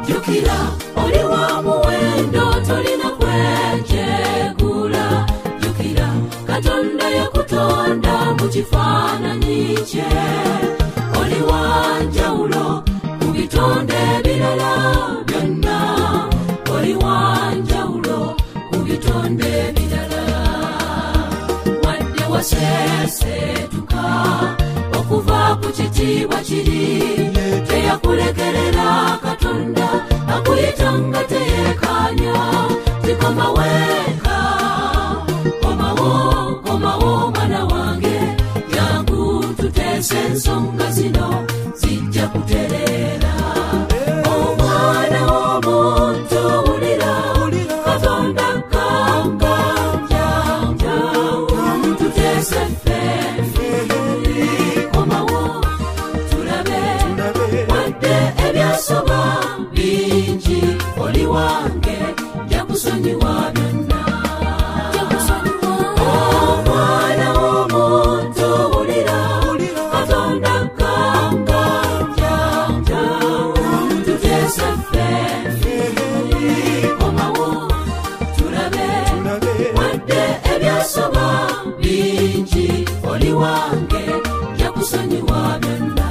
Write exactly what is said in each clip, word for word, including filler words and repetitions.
jukira oli wa muwendo tolina kwejegula jukira Katonda yakutonda mu kifaananyi kye oli wa njawulo ku bitonde ebirala byonna oli wa njawulo ku bitonde ebirala wadde waseeseetuka okuva ku kitiibwa kiri teyakulekerera Katonda akuyitanga teyeekanya zikoma weeka komawo komawo mwana wange jangu tuteese ensonga zino zijja kutereera omwana w'omuntu wulira Katonda gamba janjangu tuteese ffe komawo tulabe wadde ebyasoba bingi oli wange jakusonyiwa byonna omwana w'omuntu wulira Katonda gamba janjangu tuteese ffe komawo tulabe wadde ebyasoba bingi oli wange jakusonyiwa byonna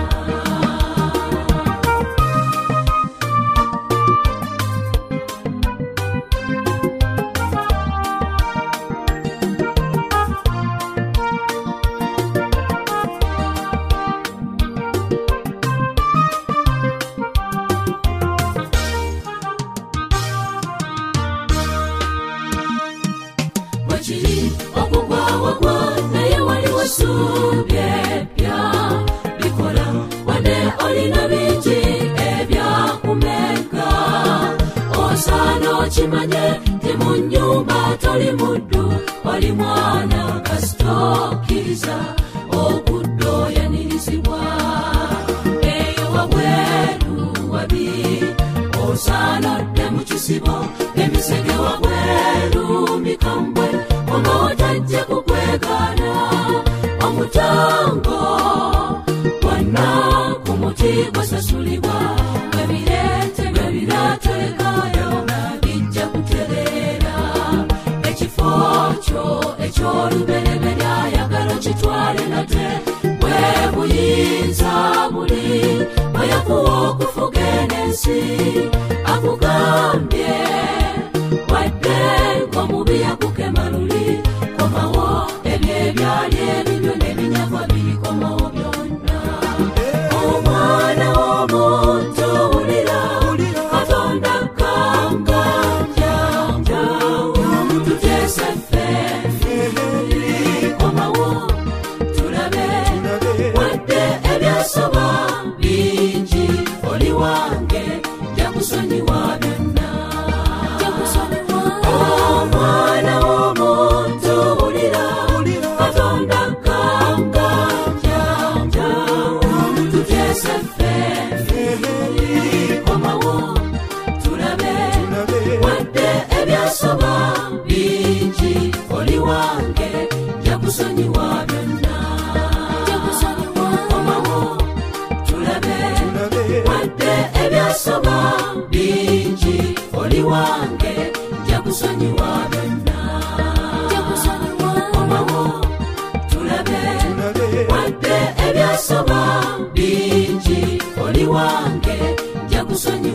bwekiri okugwawagwa naye waliwo essuubi eppya bikola wadde olina bingi ebyakumeka osaana okimanye ti mu nnyumba toli muddu oli mwana kasita okkiriza okuddooyanirizibwa eyo wabweru wabi osaana odde mu kisibo emisege wabweru mikambwe omaotajja kukwegaana omutango gwonna ku muti gwasasulibwa webireete bwebiraatwekaayo bijja kutereera ekifo kyo eky'olubereberya ayagala kitwale nate bwe buyinza buli bwe yakuwa okufuga enensi akugambye wadde ng'omubi yakukema luli komawo ebyo ebyali ebibyo n'ebinyagwa birikomawo byonna omwana w'omuntu wulira Katonda gamba janjangu tuteese ffe komawo tulabe wadde ebyasoba bingi oli wange jakusonyiwa byonna omwana w'omuntu wulira Katonda gamba janjangu tuteese ffe komawo tulabe wadde ebyasoba bingi oli wange jakusonyiwa byonna komawo tulabe wadde ebyasoba bingi oli wange jakusonyiwa byonna komawo tulabe wadde ebyasoba bingi oli wange jakusonyiwa